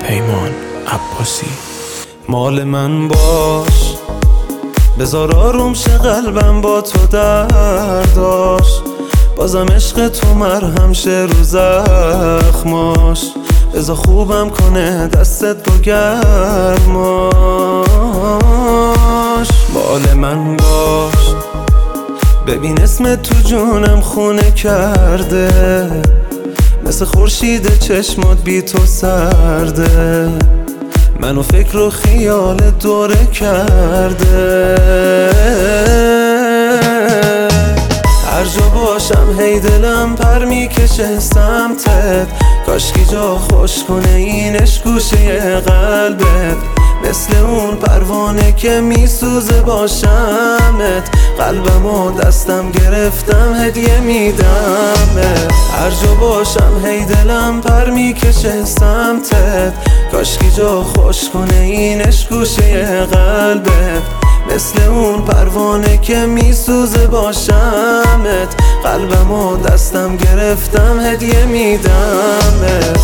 پیمان عباسی. مال من باش، بذار آروم شه قلبم با تو درداش، بازم عشق تو مرهم شه رو زخماش، بذار خوبم کنه دستت با گرماش. مال من باش، ببین اسم تو جونم خونه کرده، مثل خورشید چشمات بی تو سرده، منو فکر و خیال دوره کرده. هر جا باشم هی دلم پر میکشه سمتت، کاشکی جا خوش کنه اینش گوشه قلبت، مثل اون پروانه که میسوزه باشمت، قلبم و دستم گرفتم هدیه میدمت. هر جا باشم هی دلم پر میکشه سمتت، کاشکی جا خوش کنه اینش گوشه قلبت، مثل اون پروانه که میسوزه باشمت، قلبم و دستم گرفتم هدیه میدمت.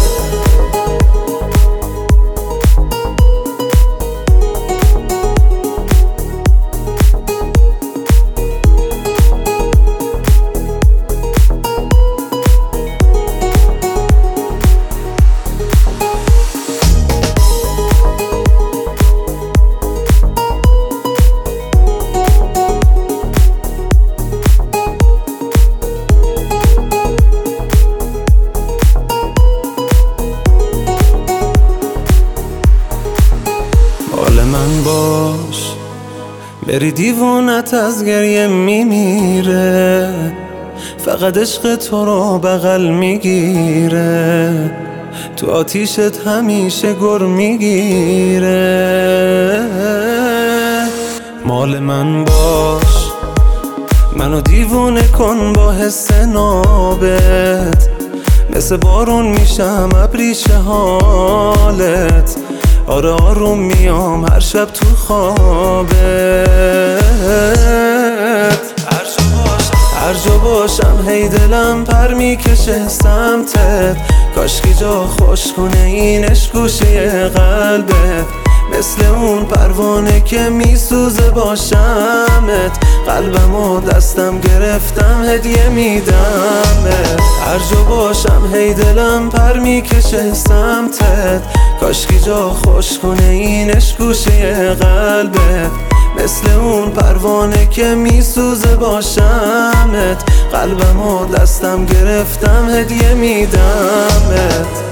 من باش، بری دیوونت از گریه میمیره، فقط عشق تو رو بغل میگیره، تو آتیشت همیشه گر میگیره. مال من باش، منو دیوونه کن با حس نابت، مثل بارون میشم ابریشه حالت، آره آروم میام هر شب تو خوابت. هر جا باشم هی دلم پر میکشه سمتت، کاشکی جا خوش کنه اینش گوشه قلبت، مثل اون پروانه که میسوزه باشمت، قلبم و دستم گرفتم هدیه میدمت. هر جا باشم هی دلم پر میکشه سمتت، کاشکی جا خوش کنه اینش گوشه قلبت، مثل اون پروانه که میسوزه باشمت، قلبم و دستم گرفتم هدیه میدمت.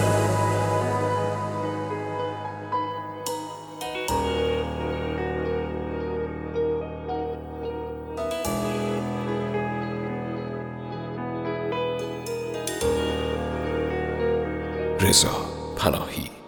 رضا پناهی.